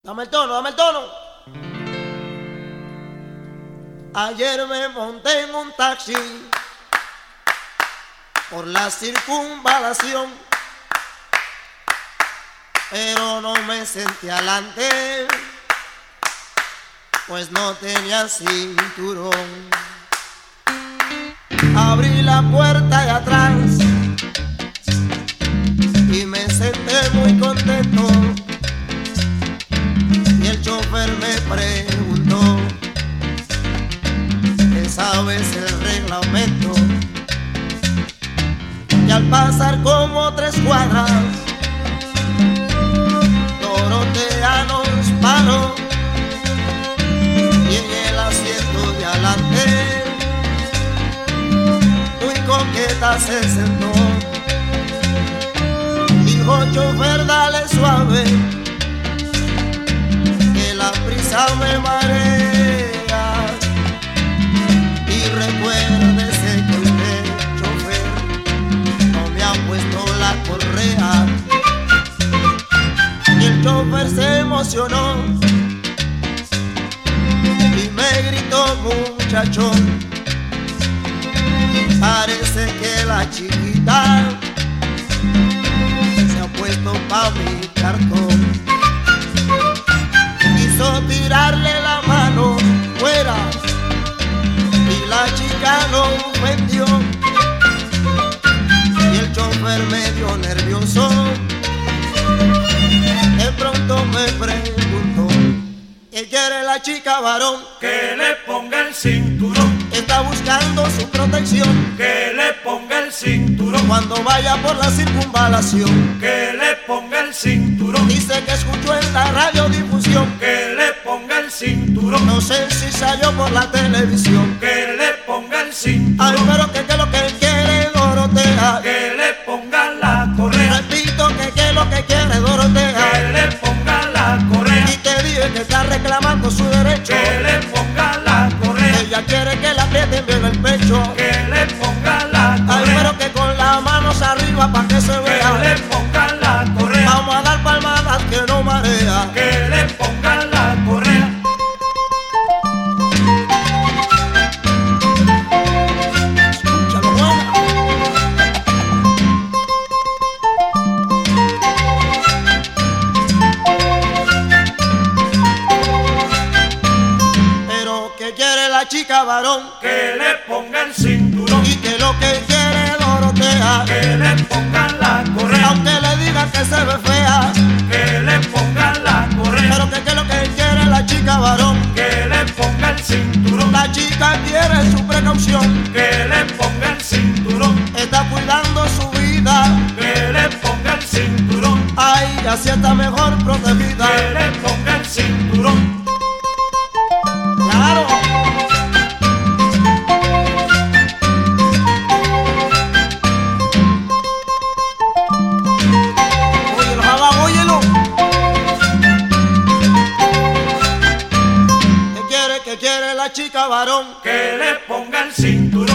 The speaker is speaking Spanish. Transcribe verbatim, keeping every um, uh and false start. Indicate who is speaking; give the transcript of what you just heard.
Speaker 1: Dame el tono, dame el tono. Ayer me monté en un taxi por la circunvalación, pero no me senté adelante, pues no tenía cinturón. Abrí la puerta de atrás y me senté muy contento, y el chofer me preguntó: ¿qué sabes el reglamento? Y al pasar como tres cuadras, Dorotea nos paró, y en el asiento de adelante muy coqueta se sentó. Dijo: chofer, dale suave, que la prisa me marea, y recuérdese que usted, chofer, no me ha puesto la correa. Y el chofer se emocionó y me gritó: muchachón, parece que la chiquita se ha puesto pa' mi cartón. Quiso tirarle la mano fuera y la chica no ofendió, y el chofer medio nervioso de pronto me preguntó: ¿qué quiere la chica, varón?
Speaker 2: Que le ponga el cinturón.
Speaker 1: Está buscando su protección.
Speaker 2: Que le ponga el cinturón.
Speaker 1: Cuando vaya por la circunvalación.
Speaker 2: Que le ponga el cinturón.
Speaker 1: Dice que escuchó en la radiodifusión.
Speaker 2: Que le ponga el cinturón.
Speaker 1: No sé si salió por la televisión.
Speaker 2: Que le ponga el cinturón.
Speaker 1: Ay, pero que qué es lo que quiere Dorotea.
Speaker 2: Que le ponga la correa.
Speaker 1: Repito, que qué es lo que quiere Dorotea.
Speaker 2: Que le ponga la correa.
Speaker 1: Y te dije que está reclamando su derecho.
Speaker 2: Que le ponga la correa.
Speaker 1: Ella quiere que la aprieten bien el pecho.
Speaker 2: Que le ponga la correa.
Speaker 1: Ay, pero que con las manos arriba pa' que se
Speaker 2: Que
Speaker 1: vea.
Speaker 2: le ponga la correa.
Speaker 1: Vamos a dar palmadas que no marea.
Speaker 2: Que le ponga la correa.
Speaker 1: Escúchalo, buena. Pero que quiere la chica, varón,
Speaker 2: Que le ponga el cinturón.
Speaker 1: y que lo que quiere Dorotea,
Speaker 2: Que le ponga la correa.
Speaker 1: aunque le digan que se ve fea.
Speaker 2: Que le ponga la correa.
Speaker 1: Pero que que lo que quiere la chica, varón,
Speaker 2: Que le ponga el cinturón.
Speaker 1: la chica quiere su precaución.
Speaker 2: Que le ponga el cinturón.
Speaker 1: Está cuidando su vida,
Speaker 2: Que le ponga el cinturón.
Speaker 1: ay, así está mejor protegida.
Speaker 2: Que le ponga el cinturón.
Speaker 1: Claro. Óyelo, abajo, óyelo. ¿Qué quiere, qué quiere la chica, varón?
Speaker 2: Que le ponga el cinturón.